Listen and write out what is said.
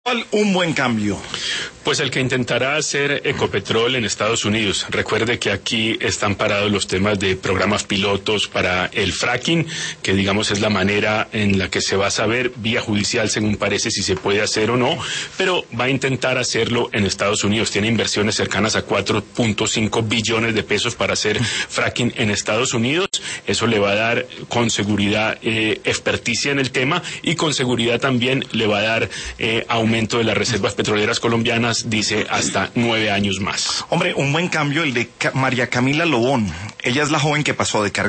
Un buen cambio. Pues el que intentará hacer Ecopetrol en Estados Unidos. Recuerde que aquí están parados los temas de programas pilotos para el fracking, que digamos es la manera en la que se va a saber vía judicial, según parece, si se puede hacer o no, pero va a intentar hacerlo en Estados Unidos. Tiene inversiones cercanas a 4.5 billones de pesos para hacer fracking en Estados Unidos. Eso le va a dar con seguridad experticia en el tema y con seguridad también le va a dar aumento de las reservas petroleras colombianas, dice, hasta 9 años más. Hombre, un buen cambio el de María Camila Lobón. Ella es la joven que pasó de cargar